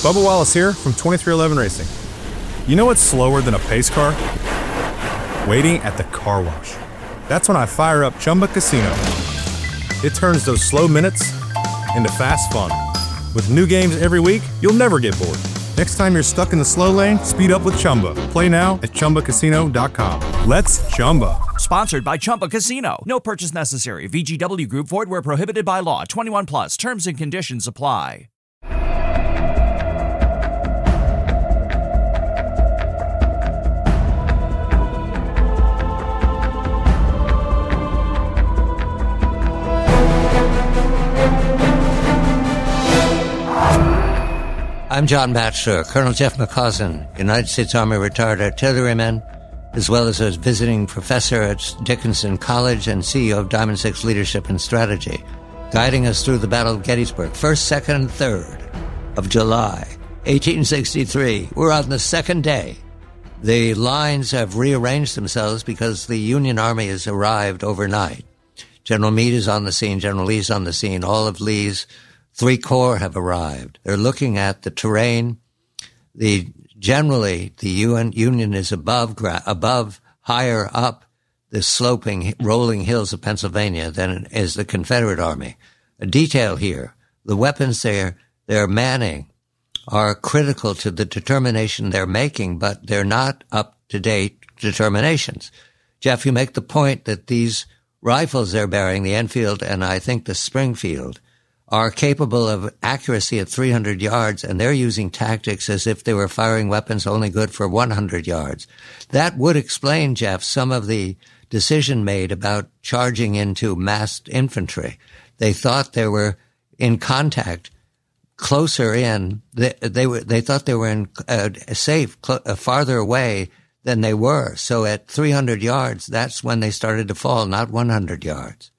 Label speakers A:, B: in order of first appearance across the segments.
A: Bubba Wallace here from 2311 Racing. You know what's slower than a pace car? Waiting at the car wash. That's when I fire up Chumba Casino. It turns those slow minutes into fast fun. With new games every week, you'll never get bored. Next time you're stuck in the slow lane, speed up with Chumba. Play now at ChumbaCasino.com. Let's Chumba.
B: Sponsored by Chumba Casino. No purchase necessary. VGW Group. Void where prohibited by law. 21 plus. Terms and conditions apply.
C: I'm John Batchelor, Colonel Jeff McCausland, United States Army retired artilleryman, as well as a visiting professor at Dickinson College and CEO of Diamond Six Leadership and Strategy, guiding us through the Battle of Gettysburg, 1st, 2nd, and 3rd of July, 1863. We're on the second day. The lines have rearranged themselves because the Union Army has arrived overnight. General Meade is on the scene, General Lee's on the scene, all of Lee's 3 corps have arrived. They're looking at the terrain. Generally, the Union is above, higher up the sloping, rolling hills of Pennsylvania than is the Confederate Army. A detail here, the weapons they're manning are critical to the determination they're making, but they're not up-to-date determinations. Jeff, you make the point that these rifles they're bearing, the Enfield and I think the Springfield, are capable of accuracy at 300 yards, and they're using tactics as if they were firing weapons only good for 100 yards. That would explain, Jeff, some of the decision made about charging into massed infantry. They thought they were in contact closer in. They thought they were in safe, farther away than they were. So at 300 yards, that's when they started to fall, not 100 yards.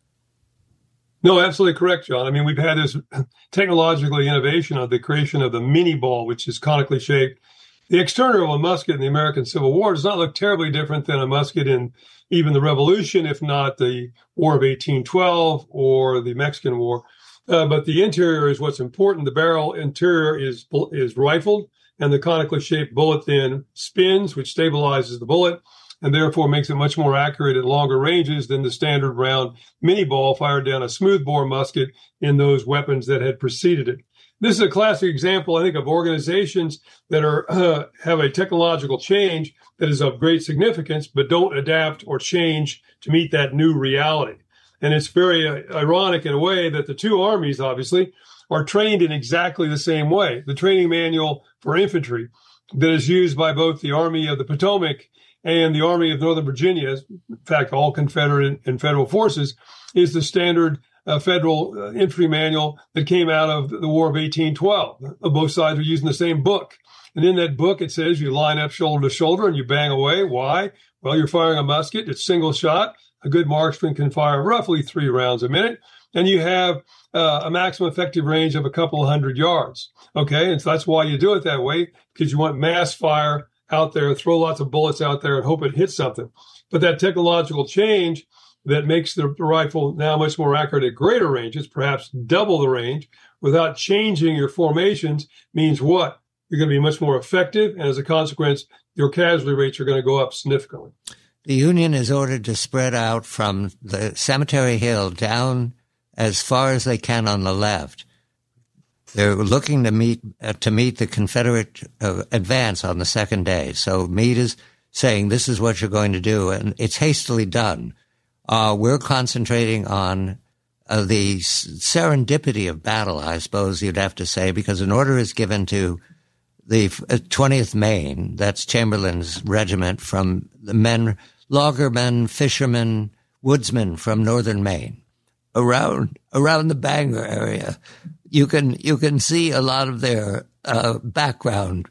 D: No, absolutely correct, John. I mean, we've had this technological innovation of the creation of the mini ball, which is conically shaped. The exterior of a musket in the American Civil War does not look terribly different than a musket in even the Revolution, if not the War of 1812 or the Mexican War. But the interior is what's important. The barrel interior is rifled, and the conically shaped bullet then spins, which stabilizes the bullet, and therefore makes it much more accurate at longer ranges than the standard round mini ball fired down a smoothbore musket in those weapons that had preceded it. This is a classic example, I think, of organizations that have a technological change that is of great significance, but don't adapt or change to meet that new reality. And it's very ironic in a way that the two armies, obviously, are trained in exactly the same way. The training manual for infantry that is used by both the Army of the Potomac and the Army of Northern Virginia, in fact, all Confederate and federal forces, is the standard federal infantry manual that came out of the War of 1812. Both sides are using the same book. And in that book, it says you line up shoulder to shoulder and you bang away. Why? Well, you're firing a musket. It's single shot. A good marksman can fire roughly 3 rounds a minute. And you have a maximum effective range of a couple of 100 yards. Okay, and so that's why you do it that way, because you want mass fire out there, throw lots of bullets out there and hope it hits something. But that technological change that makes the rifle now much more accurate at greater ranges, perhaps double the range, without changing your formations, means what? You're going to be much more effective, and as a consequence, your casualty rates are going to go up significantly.
C: The Union is ordered to spread out from the Cemetery Hill down as far as they can on the left. They're looking to meet the Confederate advance on the second day. So Meade is saying this is what you're going to do, and it's hastily done. We're concentrating on the serendipity of battle, I suppose you'd have to say, because an order is given to the 20th Maine, that's Chamberlain's regiment, from the men, loggermen, fishermen, woodsmen from northern Maine. Around the Bangor area, you can see a lot of their background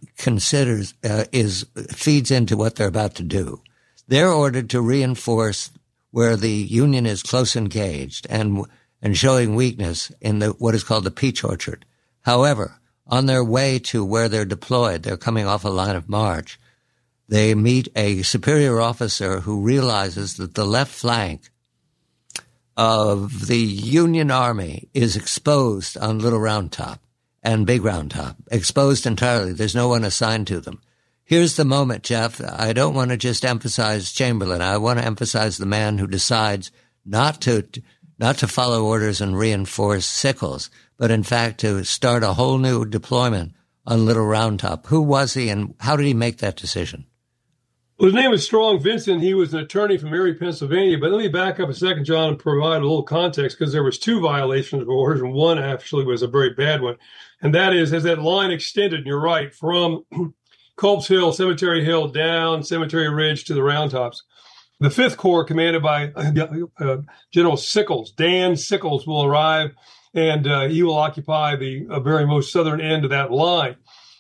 C: feeds into what they're about to do. They're ordered to reinforce where the Union is close engaged and showing weakness in what is called the Peach Orchard. However, on their way to where they're deployed, they're coming off a line of march, they meet a superior officer who realizes that the left flank of the Union Army is exposed on Little Round Top, and Big Round Top, exposed entirely. There's no one assigned to them. Here's the moment, Jeff. I don't want to just emphasize Chamberlain. I want to emphasize the man who decides not to follow orders and reinforce Sickles, but in fact to start a whole new deployment on Little Round Top. Who was he, and how did he make that decision?
D: Well, his name is Strong Vincent. He was an attorney from Erie, Pennsylvania. But let me back up a second, John, and provide a little context, because there was 2 violations of orders, and one actually was a very bad one. And that is, as that line extended, and you're right, from Culp's Hill, Cemetery Hill, down Cemetery Ridge to the Round Tops, the 5th Corps, commanded by General Sickles, Dan Sickles, will arrive, and he will occupy the very most southern end of that line.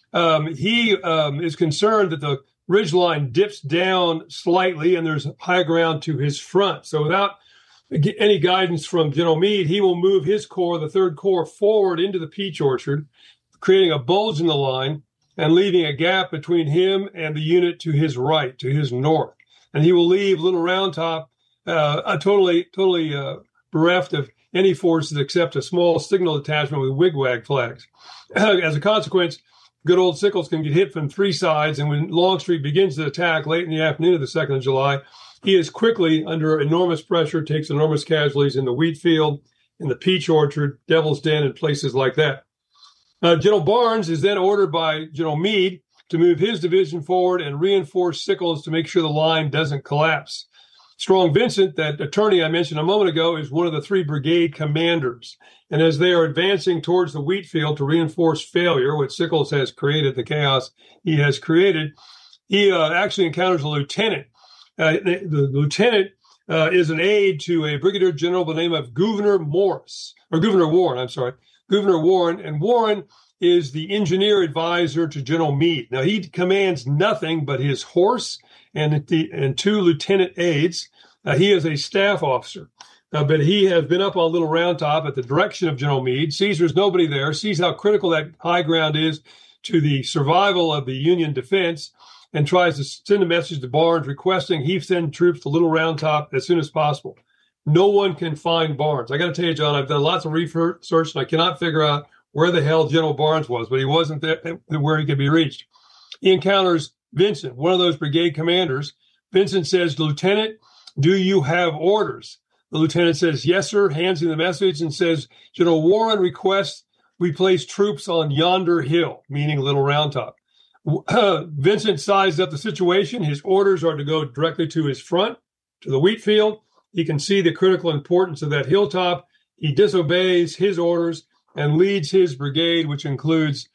D: He is concerned that the ridge line dips down slightly, and there's high ground to his front. So without any guidance from General Meade, he will move his corps, the 3rd Corps, forward into the peach orchard, creating a bulge in the line and leaving a gap between him and the unit to his right, to his north. And he will leave Little Round Top totally bereft of any forces except a small signal detachment with wigwag flags. As a consequence, good old Sickles can get hit from 3 sides, and when Longstreet begins the attack late in the afternoon of the 2nd of July, he is quickly under enormous pressure, takes enormous casualties in the wheat field, in the peach orchard, Devil's Den, and places like that. General Barnes is then ordered by General Meade to move his division forward and reinforce Sickles to make sure the line doesn't collapse. Strong Vincent, that attorney I mentioned a moment ago, is one of the 3 brigade commanders. And as they are advancing towards the wheat field to reinforce failure, which Sickles has created, the chaos he has created, he actually encounters a lieutenant. The lieutenant is an aide to a brigadier general by the name of Gouverneur Warren. Gouverneur Warren. And Warren is the engineer advisor to General Meade. Now, he commands nothing but his horse and 2 lieutenant aides. He is a staff officer, but he has been up on Little Round Top at the direction of General Meade, sees there's nobody there, sees how critical that high ground is to the survival of the Union defense, and tries to send a message to Barnes requesting he send troops to Little Round Top as soon as possible. No one can find Barnes. I got to tell you, John, I've done lots of research, and I cannot figure out where the hell General Barnes was, but he wasn't there where he could be reached. He encounters Vincent, one of those brigade commanders. Vincent says, "Lieutenant, do you have orders?" The lieutenant says, "Yes, sir," hands him the message and says, "General Warren requests we place troops on yonder hill," meaning Little Round Top. Vincent sized up the situation. His orders are to go directly to his front, to the wheat field. He can see the critical importance of that hilltop. He disobeys his orders and leads his brigade, which includes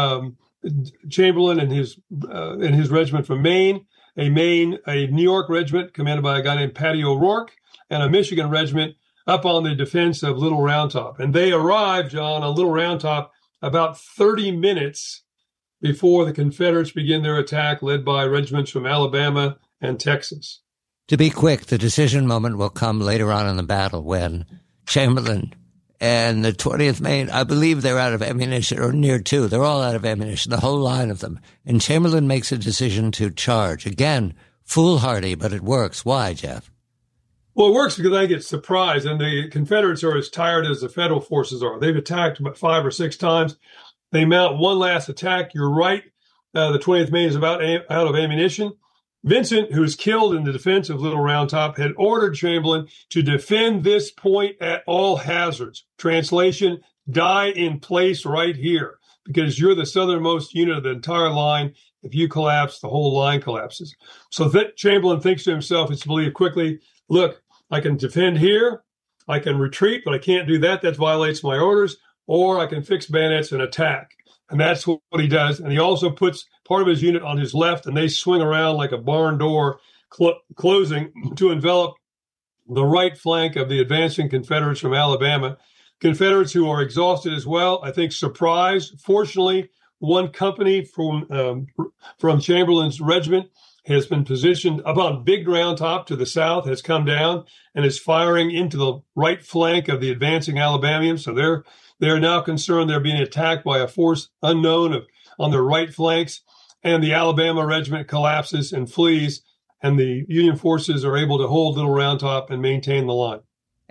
D: Chamberlain and his regiment from Maine, a New York regiment commanded by a guy named Patty O'Rourke, and a Michigan regiment up on the defense of Little Round Top. And they arrive, John, on Little Round Top about 30 minutes before the Confederates begin their attack, led by regiments from Alabama and Texas.
C: To be quick, the decision moment will come later on in the battle when Chamberlain and the 20th Maine, I believe they're out of ammunition, or near to. They're all out of ammunition, the whole line of them. And Chamberlain makes a decision to charge. Again, foolhardy, but it works. Why, Jeff?
D: Well, it works because I get surprised, and the Confederates are as tired as the Federal forces are. They've attacked about 5 or 6 times. They mount one last attack. You're right. The 20th Maine is about out of ammunition. Vincent, who was killed in the defense of Little Round Top, had ordered Chamberlain to defend this point at all hazards. Translation, die in place right here, because you're the southernmost unit of the entire line. If you collapse, the whole line collapses. So Chamberlain thinks to himself, it's believed quickly, look, I can defend here, I can retreat, but I can't do that. That violates my orders. Or I can fix bayonets and attack. And that's what he does. And he also puts part of his unit on his left, and they swing around like a barn door closing to envelop the right flank of the advancing Confederates from Alabama. Confederates who are exhausted as well, I think surprised. Fortunately, one company from Chamberlain's regiment has been positioned upon Big Round Top to the south, has come down and is firing into the right flank of the advancing Alabamians. So they're now concerned they're being attacked by a force unknown on their right flanks. And the Alabama regiment collapses and flees, and the Union forces are able to hold Little Round Top and maintain the line.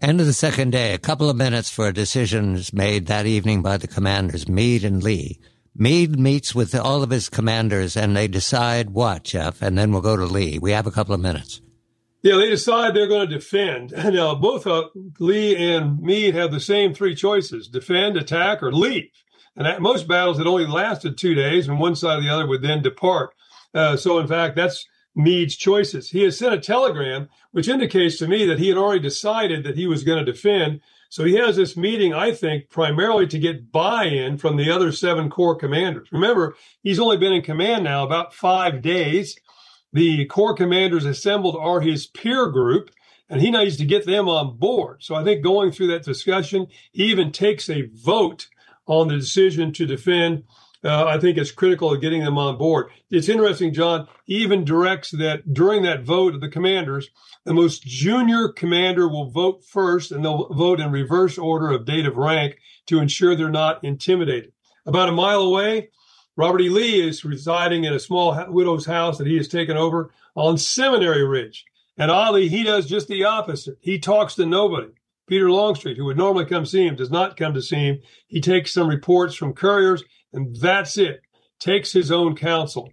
C: End of the second day, a couple of minutes for decisions made that evening by the commanders, Meade and Lee. Meade meets with all of his commanders, and they decide what, Jeff? And then we'll go to Lee. We have a couple of minutes.
D: Yeah, they decide they're going to defend. Now, both Lee and Meade have the same three choices: defend, attack, or leave. And at most battles, it only lasted 2 days, and one side or the other would then depart. So, in fact, that's Meade's choices. He has sent a telegram, which indicates to me that he had already decided that he was going to defend. So he has this meeting, I think, primarily to get buy-in from the other 7 Corps commanders. Remember, he's only been in command now about 5 days. The Corps commanders assembled are his peer group, and he needs to get them on board. So I think going through that discussion, he even takes a vote on the decision to defend. I think it's critical of getting them on board. It's interesting, John, he even directs that during that vote of the commanders, the most junior commander will vote first, and they'll vote in reverse order of date of rank to ensure they're not intimidated. About a mile away, Robert E. Lee is residing in a small widow's house that he has taken over on Seminary Ridge. And oddly, he does just the opposite. He talks to nobody. Peter Longstreet, who would normally come see him, does not come to see him. He takes some reports from couriers, and that's it. Takes his own counsel.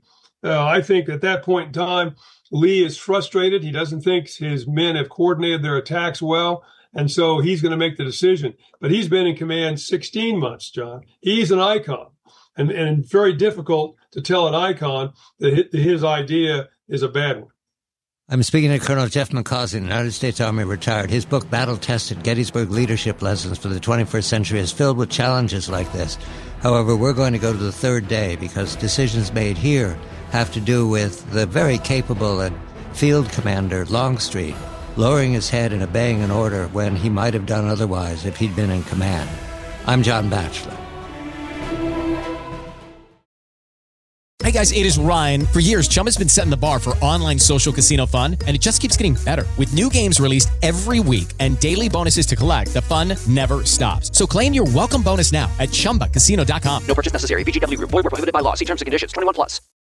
D: I think at that point in time, Lee is frustrated. He doesn't think his men have coordinated their attacks well, and so he's going to make the decision. But he's been in command 16 months, John. He's an icon, and very difficult to tell an icon that his idea is a bad one.
C: I'm speaking to Colonel Jeff McCausey, United States Army retired. His book, Battle-Tested Gettysburg Leadership Lessons for the 21st Century, is filled with challenges like this. However, we're going to go to the third day because decisions made here have to do with the very capable and field commander, Longstreet, lowering his head and obeying an order when he might have done otherwise if he'd been in command. I'm John Batchelor.
E: Hey guys, it is Ryan. For years, Chumba's been setting the bar for online social casino fun, and it just keeps getting better. With new games released every week and daily bonuses to collect, the fun never stops. So claim your welcome bonus now at ChumbaCasino.com.
F: No purchase necessary. VGW Group. Void where prohibited by law. See terms and conditions. 21+.